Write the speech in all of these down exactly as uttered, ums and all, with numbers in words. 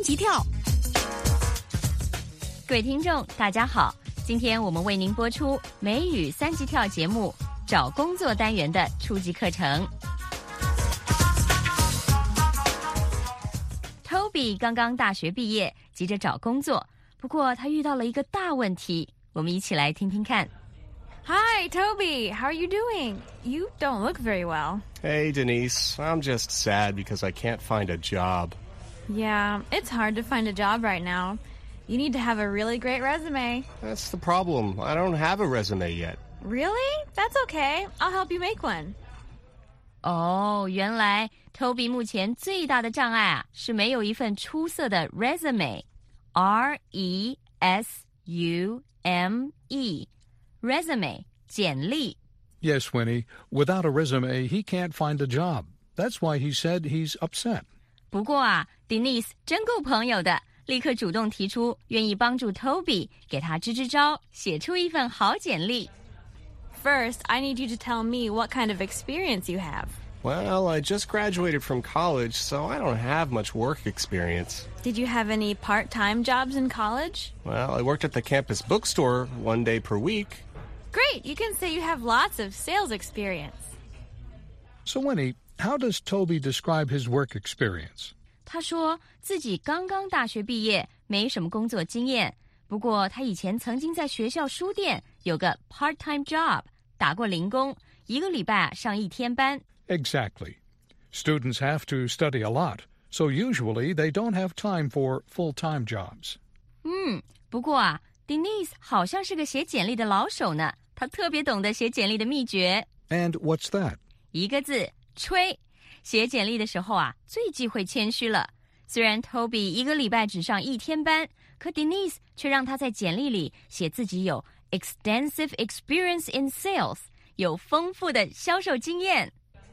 级跳。 各位听众大家好，今天我们为您播出美语三级跳节目找工作单元的初级课程。Toby 刚刚大学毕业，急着找工作，不过他遇到了一个大问题，我们一起来听听看。 Hi, Toby. How are you doing? You don't look very well. Hey, Denise. I'm just sad because I can't find a job. Yeah, it's hard to find a job right now. You need to have a really great resume. That's the problem. I don't have a resume yet. Really? That's okay. I'll help you make one. 哦，原来 Toby 目前最大的障碍啊，是没有一份出色的 resume。R E S U M E。Resume, 简历。 Yes, Winnie. Without a resume, he can't find a job. That's why he said he's upset. 不过啊 Denise 真够朋友的，立刻主动提出愿意帮助 Toby 给他支支招，写出一份好简历。 First, I need you to tell me what kind of experience you have. Well, I just graduated from college, so I don't have much work experience. Did you have any part-time jobs in college? Well, I worked at the campus bookstore one day per week. Great, you can say you have lots of sales experience. So, Winnie, how does Toby describe his work experience? 他说自己刚刚大学毕业，没什么工作经验，不过他以前曾经在学校书店有个 part-time job， 打过零工，一个礼拜上一天班。 Exactly. Students have to study a lot, so usually they don't have time for full-time jobs. 嗯，不过啊 Denise 好像是个写简历的老手呢，她特别懂得写简历的秘诀。 And what's that? 一个字，吹。写简历的时候啊，最忌讳谦虚了。虽然 Toby 一个礼拜只上一天班，可 Denise 却让他在简历里写自己有 extensive experience in sales， 有丰富的销售经验。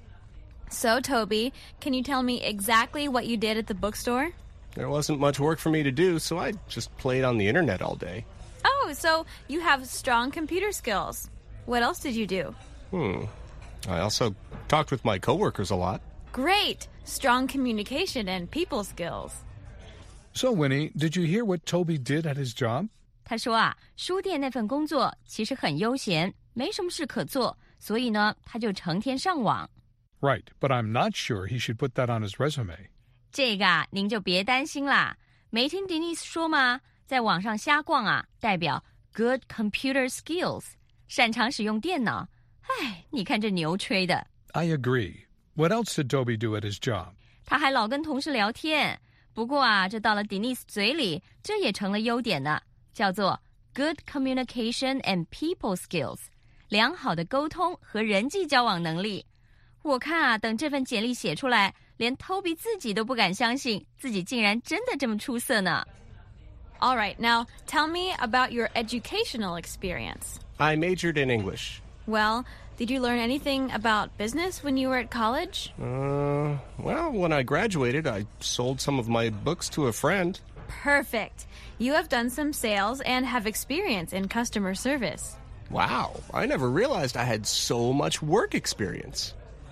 So, Toby, can you tell me exactly what you did at the bookstore? There wasn't much work for me to do, so I just played on the internet all day. Oh, so you have strong computer skills. What else did you do? Hmm. I also talked with my coworkers a lot. Great! Strong communication and people skills. So, Winnie, did you hear what Toby did at his job? 他说啊，书店那份工作其实很悠闲，没什么事可做，所以呢，他就成天上网。 Right, but I'm not sure he should put that on his resume. 这个啊，您就别担心啦。没听 Denise 说吗？在网上瞎逛啊，代表 good computer skills， 擅长使用电脑。唉，你看这牛吹的。 I agree. What else did Toby do at his job? 他还老跟同事聊天。不过啊，这到了 Denise 嘴里，这也成了优点呢，叫做 good communication and people skills， 良好的沟通和人际交往能力。我看啊，等这份简历写出来，连 Toby 自己都不敢相信，自己竟然真的这么出色呢。 All right, now tell me about your educational experience. I majored in English. Well, did you learn anything about business when you were at college? Uh, well, when I graduated, I sold some of my books to a friend. Perfect. You have done some sales and have experience in customer service. Wow, I never realized I had so much work experience.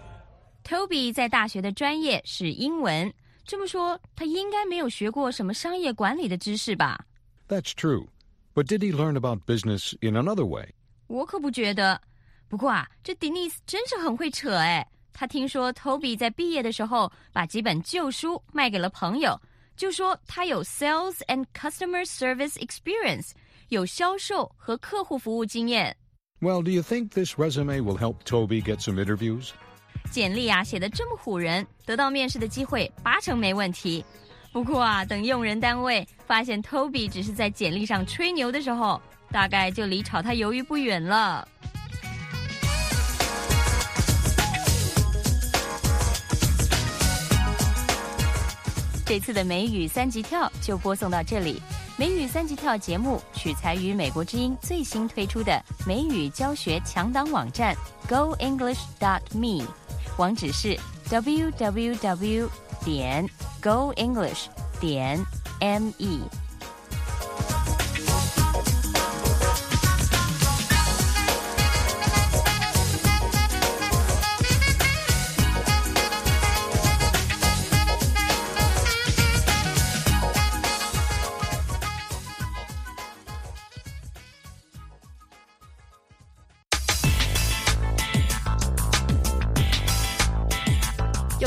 Toby 在大学的专业是英文，这么说，他应该没有学过什么商业管理的知识吧？ That's true. But did he learn about business in another way? 我可不觉得。不过啊，这 Denise 真是很会扯哎。他听说 Toby 在毕业的时候把几本旧书卖给了朋友，就说他有 sales and customer service experience， 有销售和客户服务经验。 Well, do you think this resume will help Toby get some interviews? 简历啊写得这么唬人，得到面试的机会八成没问题。不过啊，等用人单位发现 Toby 只是在简历上吹牛的时候，大概就离炒他鱿鱼不远了。这次的美语三级跳就播送到这里。美语三级跳节目取材于美国之音最新推出的美语教学强档网站 go english dot me， 网址是 w w w 点 go english 点 m e。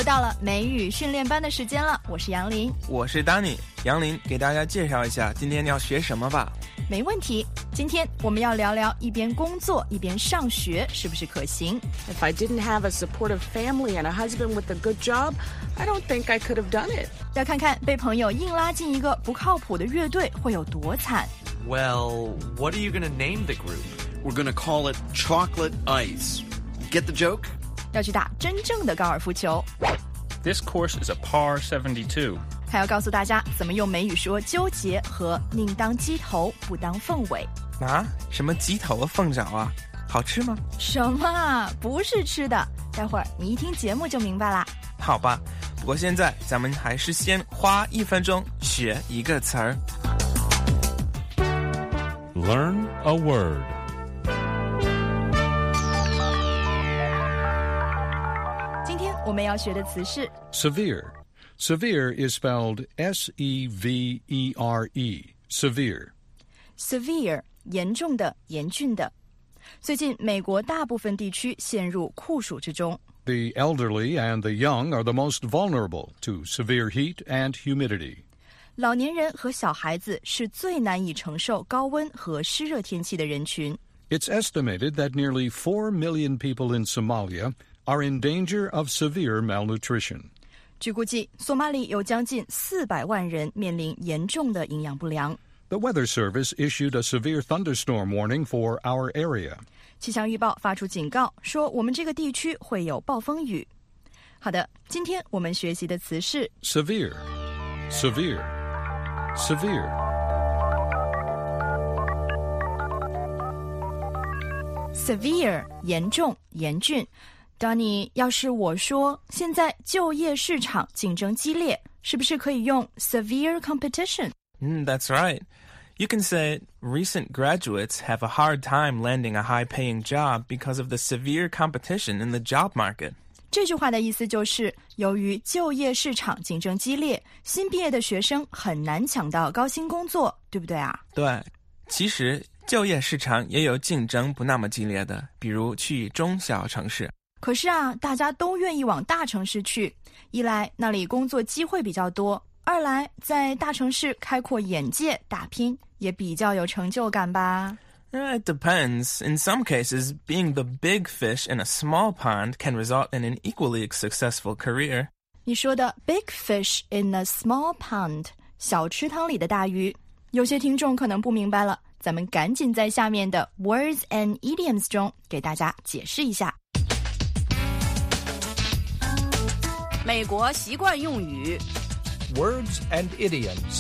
到了美语训练班的时间了，我是杨林， 我是 Danny。 杨林，给大家介绍一下今天要学什么吧。 没问题，今天我们要聊聊一边工作一边上学是不是可行。 If I didn't have a supportive family and a husband with a good job, I don't think I could have done it. 要看看被朋友硬拉进一个不靠谱的乐队会有多惨。 Well, what are you going to name the group? We're going to call it Chocolate Ice. Get the joke? 要去打真正的高尔夫球。 This course is a par seventy-two. 还要告诉大家怎么用美语说纠结和宁当鸡头不当凤尾。 啊？什么鸡头和凤爪啊？好吃吗？ 什么啊？不是吃的，待会儿你一听节目就明白啦。 好吧，不过现在咱们还是先花一分钟学一个词儿。 Learn a word. 今天我们要学的词是 Severe.Severe is spelled S E V E R E, severe. severe 严重的严峻的。最近美国大部分地区陷入酷暑之中。 The elderly and the young are the most vulnerable to severe heat and humidity. 老年人和小孩子是最难以承受高温和湿热天气的人群。 It's estimated that nearly four million people in Somalia are in danger of severe malnutrition. 据估计，索马里有将近四百万人面临严重的营养不良。 The Weather Service issued a severe thunderstorm warning for our area. 气象预报发出警告，说我们这个地区会有暴风雨。好的，今天我们学习的词是 Severe, severe, severe. severe 严重严峻。 Danny， 要是我说现在就业市场竞争激烈，是不是可以用 severe competition？ Mm, that's right. You can say recent graduates have a hard time landing a high-paying job because of the severe competition in the job market. 这句话的意思就是，由于就业市场竞争激烈，新毕业的学生很难抢到高薪工作，对不对啊？ 对，其实就业市场也有竞争不那么激烈的，比如去中小城市。 可是啊，大家都愿意往大城市去，一来那里工作机会比较多，二来在大城市开阔眼界打拼也比较有成就感吧。 It depends. In some cases, being the big fish in a small pond can result in an equally successful career. 你说的 big fish in a small pond 小池塘里的大鱼，有些听众可能不明白了，咱们赶紧在下面的 words and idioms 中给大家解释一下。 美国习惯用语 Words and idioms.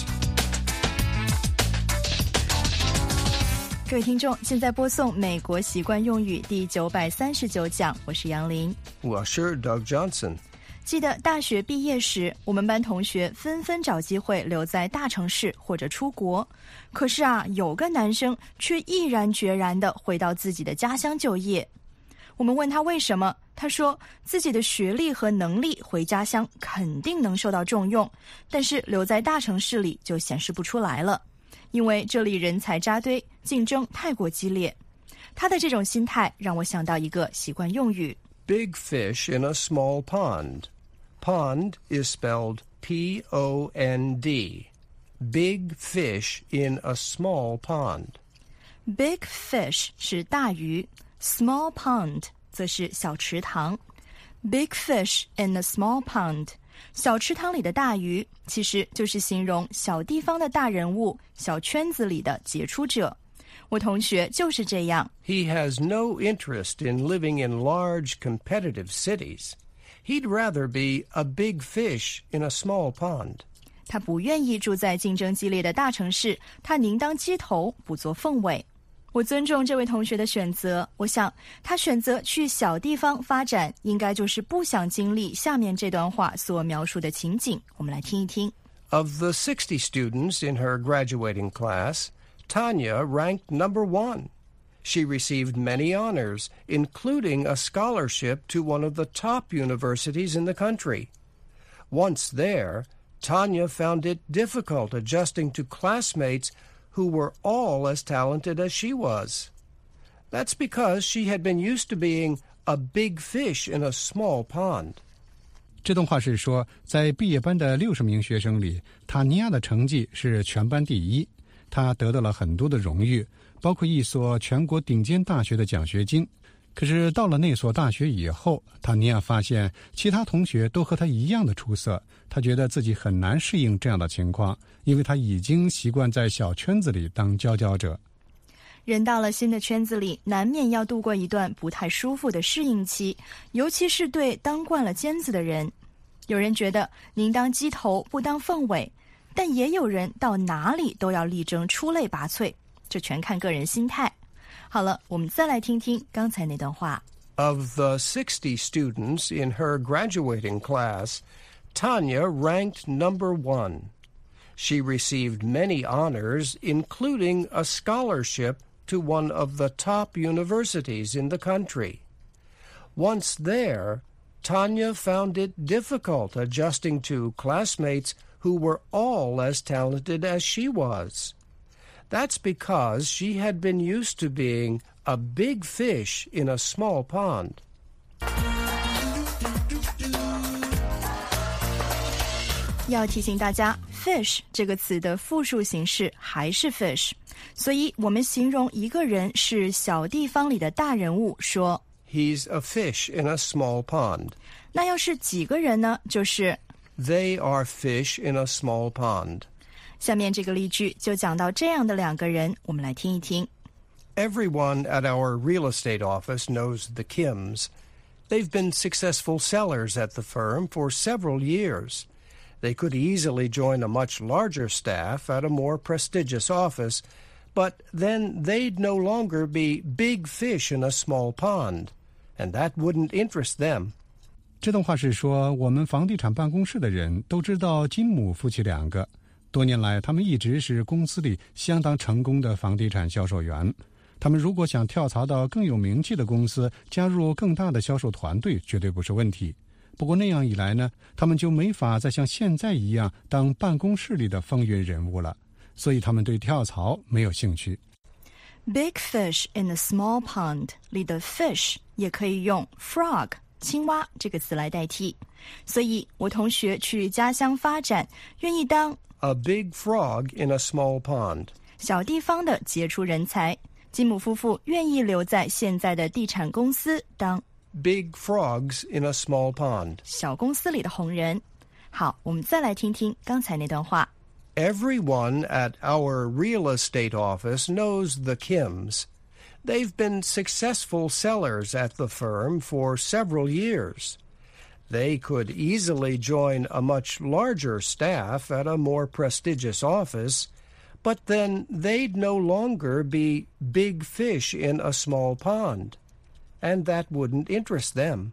各位听众，现在播送美国习惯用语第九百三十九讲，我是杨林。 Well, sure, Doug Johnson. 记得大学毕业时，我们班同学纷纷找机会留在大城市或者出国。可是啊，有个男生却毅然决然地回到自己的家乡就业。我们问他为什么，他说自己的学历和能力回家乡肯定能受到重用，但是留在大城市里就显示不出来了，因为这里人才扎堆，竞争太过激烈。他的这种心态让我想到一个习惯用语 Big fish in a small pond. Pond is spelled P O N D. Big fish in a small pond. Big fish 是大鱼， small pond 则是小池塘。 Big fish in a small pond 小池塘里的大鱼其实就是形容小地方的大人物，小圈子里的杰出者。我同学就是这样。 He has no interest in living in large competitive cities. He'd rather be a big fish in a small pond. 他不愿意住在竞争激烈的大城市，他宁当鸡头不做凤尾。我尊重这位同学的选择，我想他选择去小地方发展，应该就是不想经历下面这段话所描述的情景。我们来听一听。 Of the sixty students in her graduating class, Tanya ranked number one. She received many honors, including a scholarship to one of the top universities in the country. Once there, Tanya found it difficult adjusting to classmates who were all as talented as she was. That's because she had been used to being a big fish in a small pond. 这段话是说，在毕业班的六十名学生里，塔尼亚的成绩是全班第一，他得到了很多的荣誉，包括一所全国顶尖大学的奖学金。可是到了那所大学以后，塔尼亚发现其他同学都和他一样的出色，他觉得自己很难适应这样的情况，因为他已经习惯在小圈子里当佼佼者。 人到了新的圈子里，难免要度过一段不太舒服的适应期，尤其是对当惯了尖子的人。有人觉得宁当鸡头不当凤尾，但也有人到哪里都要力争出类拔萃，这全看个人心态。好了，我们再来听听刚才那段话。 Of the sixty students in her graduating class, Tanya ranked number one. She received many honors, including a scholarship to one of the top universities in the country. Once there, Tanya found it difficult adjusting to classmates who were all as talented as she was. That's because she had been used to being a big fish in a small pond. 要提醒大家 fish 这个词的复数形式还是 fish， 所以我们形容一个人是小地方里的大人物说 He's a fish in a small pond. 那要是几个人呢，就是 They are fish in a small pond. 下面这个例句就讲到这样的两个人，我们来听一听。 Everyone at our real estate office knows the Kims. They've been successful sellers at the firm for several years.They could easily join a much larger staff at a more prestigious office, but then they'd no longer be big fish in a small pond, and that wouldn't interest them. 这段话是说，我们房地产办公室的人都知道金姆夫妻两个，多年来他们一直是公司里相当成功的房地产销售员。他们如果想跳槽到更有名气的公司，加入更大的销售团队，绝对不是问题。不过那样一来呢，他们就没法再像现在一样当办公室里的风云人物了，所以他们对跳槽没有兴趣。 Big fish in a small pond 里的 fish 也可以用 frog 青蛙这个词来代替，所以我同学去家乡发展，愿意当 A big frog in a small pond. 小地方的杰出人才。金姆夫妇愿意留在现在的地产公司当 Big frogs in a small pond. 小公司里的红人。好，我们再来听听刚才那段话。 Everyone at our real estate office knows the Kims. They've been successful sellers at the firm for several years. They could easily join a much larger staff at a more prestigious office, but then they'd no longer be big fish in a small pond.And that wouldn't interest them.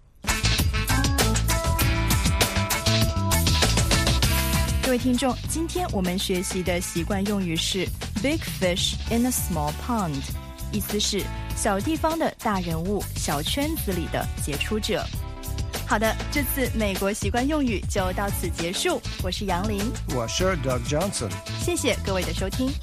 各位听众，今天我们学习的习惯用语是 big fish in a small pond， 意思是小地方的大人物，小圈子里的杰出者。好的，这次美国习惯用语就到此结束。我是杨林， 我是 Doug Johnson。 谢谢各位的收听。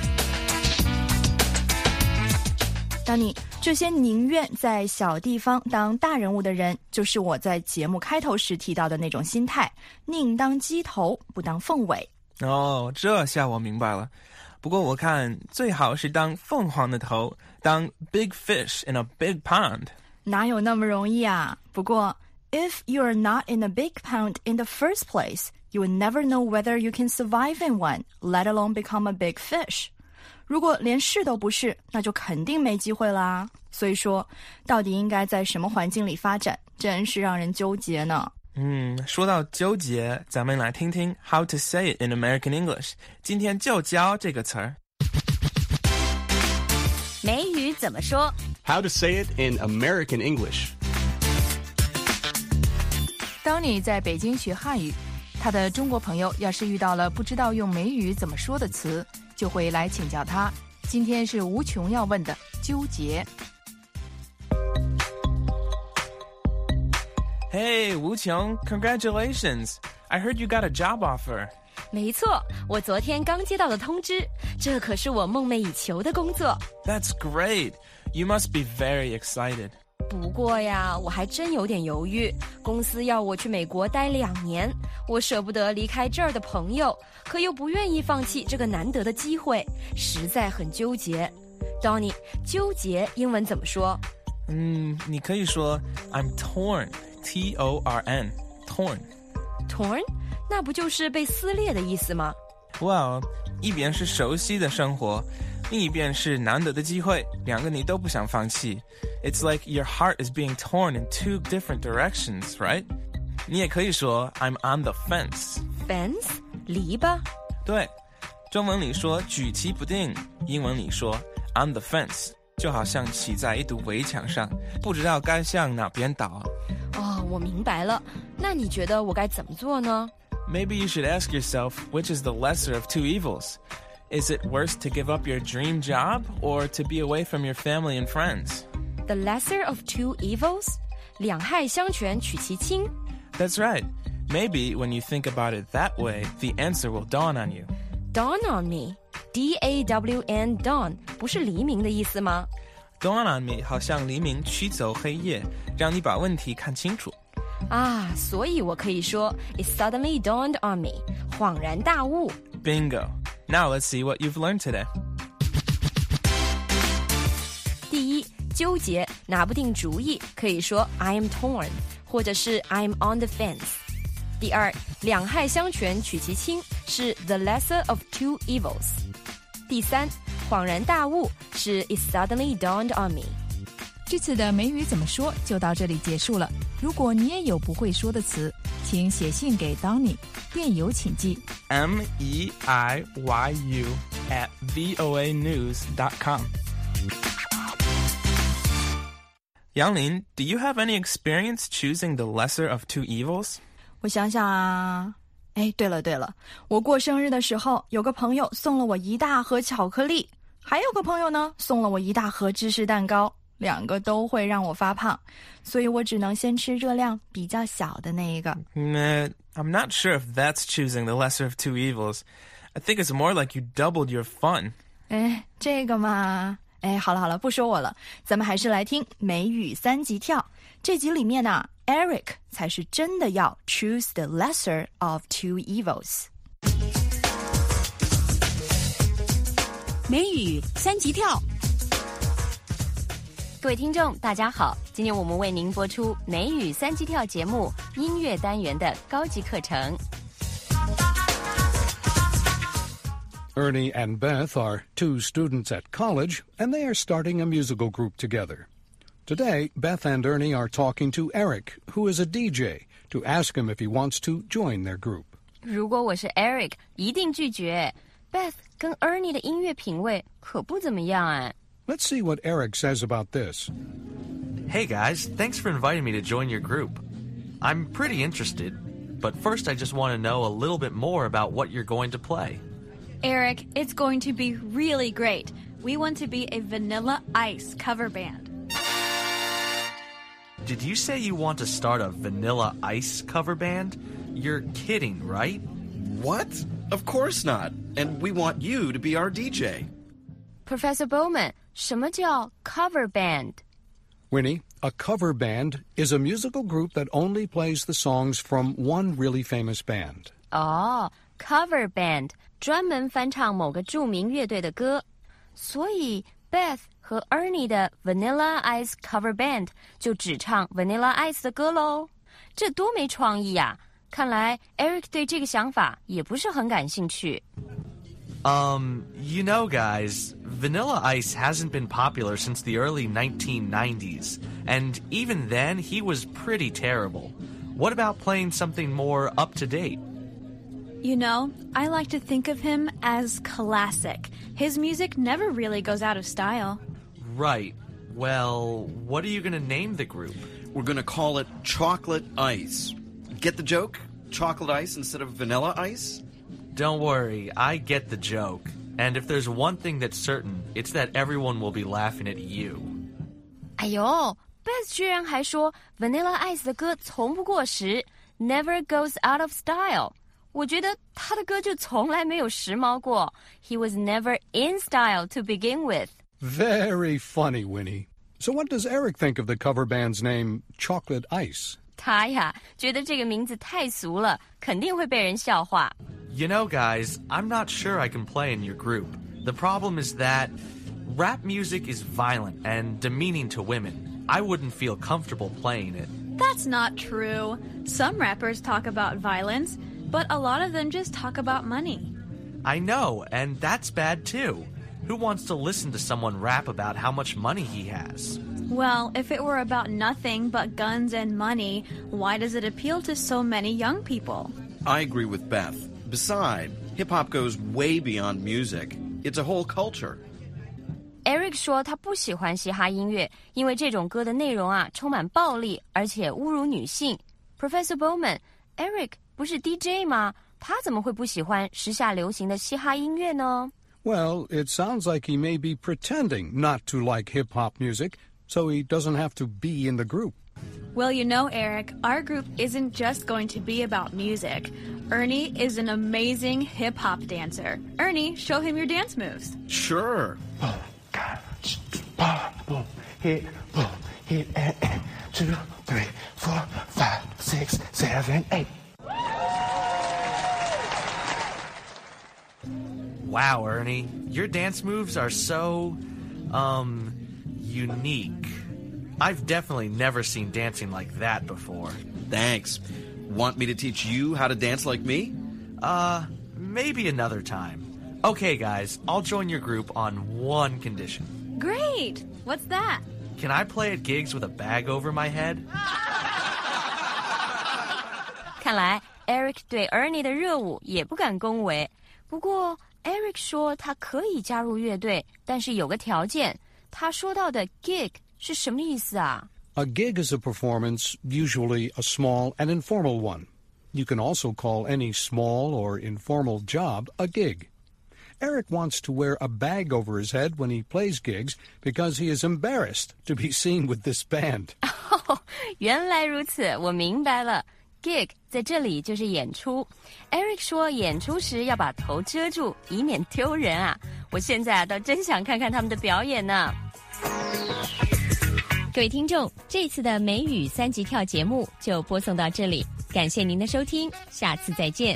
当你这些宁愿在小地方当大人物的人，就是我在节目开头时提到的那种心态，宁当鸡头不当凤尾。 哦，这下我明白了。不过我看最好是当凤凰的头，当 big fish in a big pond。 哪有那么容易啊？不过 if you are not in a big pond in the first place, you will never know whether you can survive in one, let alone become a big fish.如果连是都不是，那就肯定没机会啦。所以说，到底应该在什么环境里发展，真是让人纠结呢。 嗯，说到纠结，咱们来听听 How to say it in American English。今天就教这个词儿。 美语怎么说 ？How to say it in American English。 当你在北京学汉语，他的中国朋友要是遇到了不知道用美语怎么说的词，就会来请教他。今天是无穷要问的纠结。 Hey, 无穷 Congratulations! I heard you got a job offer. 没错，我昨天刚接到的通知，这可是我梦寐以求的工作。 That's great. You must be very excited. 不过呀，我还真有点犹豫。公司要我去美国待两年，我舍不得离开这儿的朋友，可又不愿意放弃这个难得的机会，实在很纠结。Donnie， 纠结英文怎么说？ 嗯，你可以说 I'm torn, T O R N, torn. Torn？ 那不就是被撕裂的意思吗？ Well， 一边是熟悉的生活，另一边是难得的机会，两个你都不想放弃。It's like your heart is being torn in two different directions, right? 你也可以说 I'm on the fence. Fence？ 篱笆？ 对，中文里说举棋不定，英文里说 on the fence， 就好像骑在一堵围墙上，不知道该向哪边倒。 哦，我明白了。那你觉得我该怎么做呢？ Maybe you should ask yourself which is the lesser of two evils. Is it worse to give up your dream job or to be away from your family and friends? The lesser of two evils? 两害相权取其轻。 That's right. Maybe when you think about it that way, the answer will dawn on you. Dawn on me. D A W N, dawn, 不是黎明的意思吗？ Dawn on me 好像黎明驱走黑夜，让你把问题看清楚。 啊，所以我可以说 It suddenly dawned on me. 恍然大悟。 Bingo. Now let's see what you've learned today. 第一，纠结，拿不定主意，可以说 I am torn， 或者是 I'm on the fence。第二，两害相权取其轻，是 the lesser of two evils。第三，恍然大悟是 It suddenly dawned on me。 这次的美语怎么说就到这里结束了。如果你也有不会说的词，请写信给 Donnie， 电邮请寄 M E I Y U at V O A news dot com。 杨林 do you have any experience choosing the lesser of two evils? 我想想啊，哎，对了对了，我过生日的时候，有个朋友送了我一大盒巧克力，还有个朋友呢送了我一大盒芝士蛋糕，两个都会让我发胖，所以我只能先吃热量比较小的那一个。 Nah, I'm not sure if that's choosing the lesser of two evils. I think it's more like you doubled your fun. 哎，这个嘛，哎，好了好了，不说我了，咱们还是来听美语三级跳。这集里面呢 Eric 才是真的要 choose the lesser of two evils。 美语三级跳。 各位听众大家好，今天我们为您播出美语三级跳节目音乐单元的高级课程。 Ernie and Beth are two students at college, and they are starting a musical group together. Today, Beth and Ernie are talking to Eric, who is a D J, to ask him if he wants to join their group. 如果我是 Eric， 一定拒绝。 Beth 跟 Ernie 的音乐品味可不怎么样哎。 Let's see what Eric says about this. Hey guys, thanks for inviting me to join your group. I'm pretty interested, but first I just want to know a little bit more about what you're going to play. Eric, it's going to be really great. We want to be a Vanilla Ice cover band. Did you say you want to start a Vanilla Ice cover band? You're kidding, right? What? Of course not. And we want you to be our D J. Professor Bowman, 什么叫 cover band? Winnie, a cover band is a musical group that only plays the songs from one really famous band. 哦、oh, cover band 专门翻唱某个著名乐队的歌，所以 Beth 和 Ernie 的 Vanilla Ice cover band 就只唱 Vanilla Ice 的歌咯。这多没创意呀！看来 Eric 对这个想法也不是很感兴趣。 Um, you know, guys, Vanilla Ice hasn't been popular since the early nineteen nineties, and even then, he was pretty terrible. What about playing something more up-to-date? You know, I like to think of him as classic. His music never really goes out of style. Right. Well, what are you going to name the group? We're going to call it Chocolate Ice. Get the joke? Chocolate ice instead of vanilla ice? Don't worry, I get the joke. And if there's one thing that's certain, it's that everyone will be laughing at you. 哎呦 Beth 居然还说 Vanilla Ice 的歌从不过时 Never goes out of style. 我觉得他的歌就从来没有时髦过 He was never in style to begin with. Very funny, Winnie. So what does Eric think of the cover band's name, Chocolate Ice? 他呀，觉得这个名字太俗了，肯定会被人笑话。 You know, guys, I'm not sure I can play in your group. The problem is that rap music is violent and demeaning to women. I wouldn't feel comfortable playing it. That's not true. Some rappers talk about violence, but a lot of them just talk about money. I know, and that's bad too. Who wants to listen to someone rap about how much money he has? Well, if it were about nothing but guns and money, why does it appeal to so many young people? I agree with Beth. Besides, hip-hop goes way beyond music. It's a whole culture. Eric 说他不喜欢嘻哈音乐，因为这种歌的内容啊充满暴力，而且侮辱女性。Professor Bowman, Eric 不是 D J 吗？他怎么会不喜欢时下流行的嘻哈音乐呢？ Well, it sounds like he may be pretending not to like hip-hop music, so he doesn't have to be in the group. Well, you know, Eric, our group isn't just going to be about music. Ernie is an amazing hip-hop dancer. Ernie, show him your dance moves. Sure. Boom, boom, hit, boom, hit, and, and, two, three, four, five, six, seven, eight. Wow, Ernie, your dance moves are so, um, unique. I've definitely never seen dancing like that before. Thanks. Want me to teach you how to dance like me? Uh, maybe another time. Okay, guys, I'll join your group on one condition. Great! What's that? Can I play at gigs with a bag over my head? 看来 Eric 对 Ernie 的热舞也不敢恭维。不过 Eric 说他可以加入乐队，但是有个条件。他说到的 gig 是什么意思啊？ A gig is a performance, usually a small and informal one. You can also call any small or informal job a gig. Eric wants to wear a bag over his head when he plays gigs because he is embarrassed to be seen with this band. 哦，原来如此，我明白了。Gig 在这里就是演出。Eric 说演出时要把头遮住，以免丢人啊。我现在啊，倒真想看看他们的表演呢。各位听众，这次的美语三级跳节目就播送到这里，感谢您的收听，下次再见。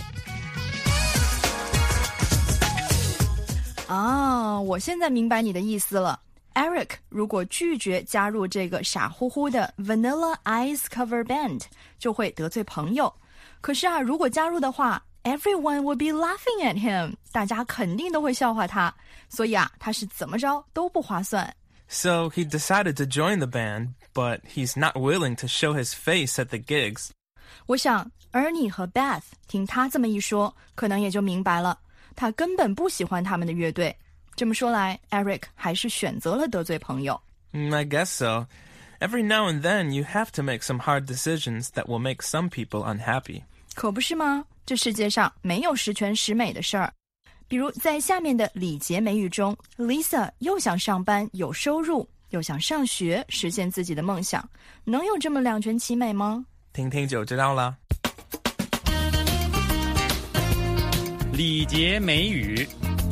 啊，我现在明白你的意思了。Eric 如果拒绝加入这个傻乎乎的 Vanilla Ice Cover Band， 就会得罪朋友。可是啊，如果加入的话 ，Everyone would be laughing at him， 大家肯定都会笑话他。所以啊，他是怎么着都不划算。 So he decided to join the band, but he's not willing to show his face at the gigs. 我想 Ernie 和 Beth 听他这么一说，可能也就明白了，他根本不喜欢他们的乐队。这么说来 Eric 还是选择了得罪朋友。 Mm, I guess so. Every now and then you have to make some hard decisions that will make some people unhappy. 可不是吗？这世界上没有十全十美的事儿。比如在下面的礼节美语中 Lisa 又想上班有收入，又想上学实现自己的梦想，能有这么两全其美吗？ 听听就知道了。 礼节美语。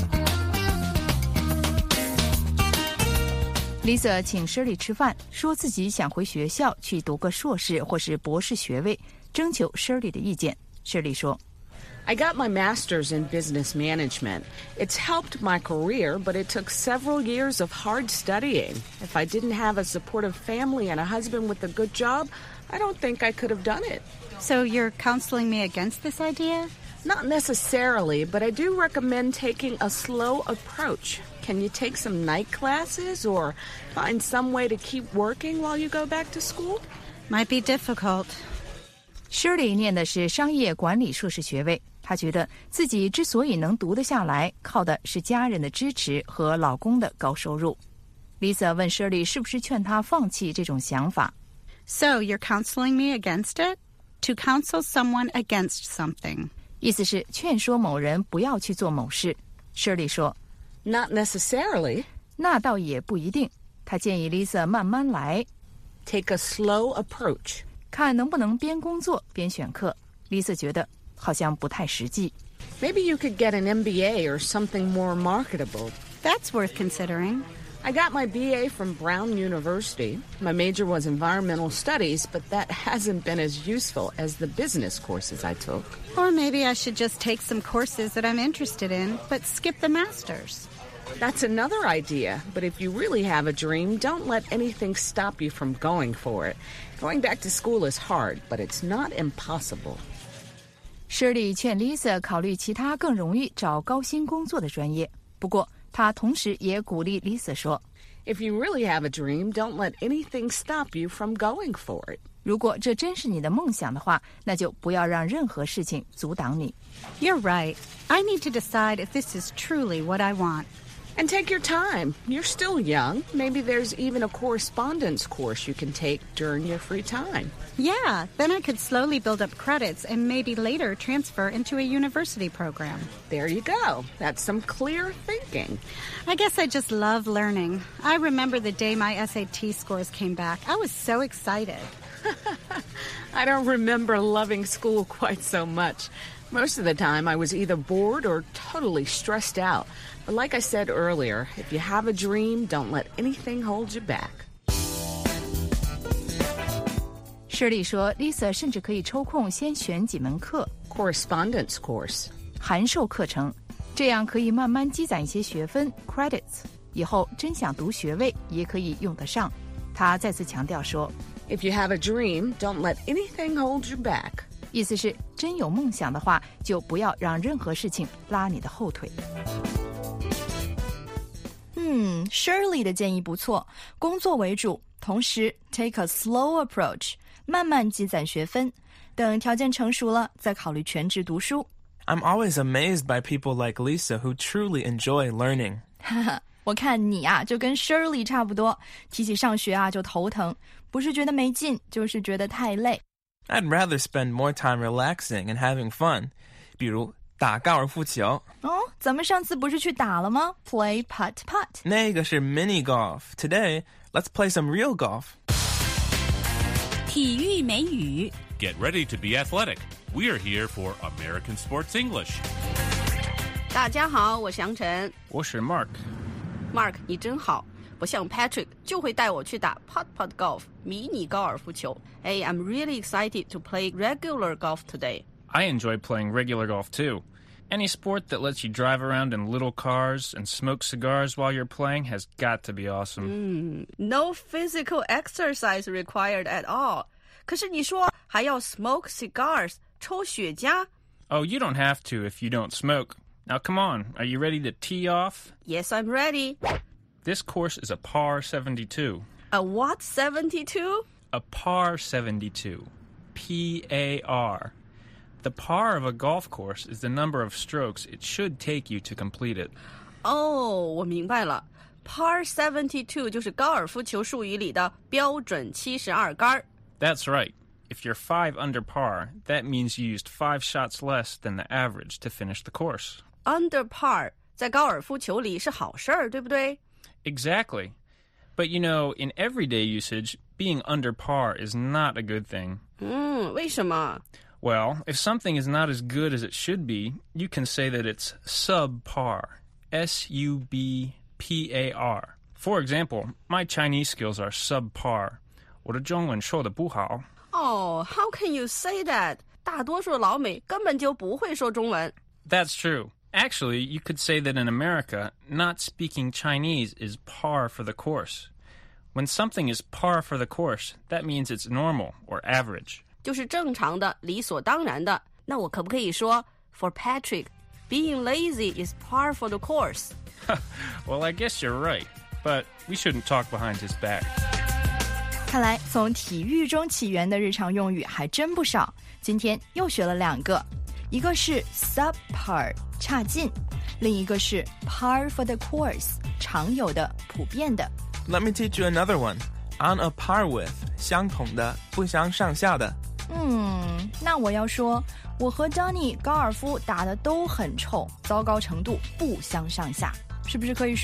Lisa 请 Shirley 吃饭，说自己想回学校去读个硕士或是博士学位，征求 Shirley 的意见。Shirley 说 I got my master's in business management. It's helped my career, but it took several years of hard studying. If I didn't have a supportive family and a husband with a good job, I don't think I could have done it. So you're counseling me against this idea? Not necessarily, but I do recommend taking a slow approach. Can you take some night classes or find some way to keep working while you go back to school? Might be difficult. Shirley 念的是商业管理硕士学位，她觉得自己之所以能读得下来，靠的是家人的支持和老公的高收入。Lisa 问 Shirley 是不是劝她放弃这种想法。 So you're counseling me against it? To counsel someone against something. 意思是劝说某人不要去做某事。Shirley 说 Not necessarily. 那倒也不一定。她建议 Lisa 慢慢来。 Take a slow approach. 看能不能边工作边选课。Lisa 觉得好像不太实际。 Maybe you could get an M B A or something more marketable. That's worth considering. I got my B A from Brown University. My major was environmental studies, but that hasn't been as useful as the business courses I took. Or maybe I should just take some courses that I'm interested in, but skip the masters. That's another idea, but if you really have a dream, don't let anything stop you from going for it. Going back to school is hard, but it's not impossible. Shirley 劝 Lisa 考虑其他更容易找高薪工作的专业，不过她同时也鼓励 Lisa 说 If you really have a dream, don't let anything stop you from going for it. 如果这真是你的梦想的话，那就不要让任何事情阻挡你。 You're right. I need to decide if this is truly what I want. And take your time. You're still young. Maybe there's even a correspondence course you can take during your free time. Yeah, then I could slowly build up credits and maybe later transfer into a university program. There you go. That's some clear thinking. I guess I just love learning. I remember the day my S A T scores came back. I was so excited. I don't remember loving school quite so much. Most of the time, I was either bored or totally stressed out. But like I said earlier, if you have a dream, don't let anything hold you back. Shirley 说 Lisa 甚至可以抽空先选几门课 Correspondence course 函授课程，这样可以慢慢积攒一些学分 credits， 以后真想读学位也可以用得上。他再次强调说 If you have a dream, don't let anything hold you back. 意思是真有梦想的话，就不要让任何事情拉你的后腿。 嗯 Shirley 的建议不错，工作为主，同时 take a slow approach， 慢慢积攒学分，等条件成熟了再考虑全职读书。 I'm always amazed by people like Lisa who truly enjoy learning. 哈哈，我看你啊就跟 Shirley 差不多，提起上学啊就头疼，不是觉得没劲，就是觉得太累。 I'd rather spend more time relaxing and having fun. 比如打高尔夫球。 哦，咱们上次不是去打了吗？ Play putt-putt. 那个是 mini golf. Today, let's play some real golf. 体育美语 Get ready to be athletic. We're here for American Sports English. 大家好，我是杨晨。 我是 Mark。 Mark， 你真好。不像 Patrick 就会带我去打 putt-putt golf 迷你高尔夫球。Hey, I'm really excited to play regular golf today. I enjoy playing regular golf too. Any sport that lets you drive around in little cars and smoke cigars while you're playing has got to be awesome. Mm, no physical exercise required at all. 可是你说还要 smoke cigars 抽雪茄？ Oh, you don't have to if you don't smoke. Now come on, are you ready to tee off? Yes, I'm ready. This course is a par seventy-two. A what seventy-two? A par seventy-two. P A R. The par of a golf course is the number of strokes it should take you to complete it. 哦，我明白了。Par seventy-two 就是高尔夫球术语里的标准七十二杆。 That's right. If you're five under par, that means you used five shots less than the average to finish the course. Under par 在高尔夫球里是好事儿，对不对？ Exactly. But you know, in everyday usage, being under par is not a good thing. 嗯，为什么？ Well, if something is not as good as it should be, you can say that it's subpar. S U B P A R. For example, my Chinese skills are subpar. 我的中文说得不好。 Oh, how can you say that? 大多数老美根本就不会说中文。 That's true. Actually, you could say that in America, not speaking Chinese is par for the course. When something is par for the course, that means it's normal or average. 就是正常的，理所当然的。那我可不可以说 For Patrick, being lazy is par for the course? Well, I guess you're right, but we shouldn't talk behind his back. 看来从体育中起源的日常用语还真不少，今天又学了两个，一个是 subpar 差劲，另一个是 par for the course 常有的普遍的。 Let me teach you another one. On a par with 相同的，不相上下的。 嗯，那我要说我和 Donnie 高尔夫打得都很臭，糟糕程度不相上下，是不是可以说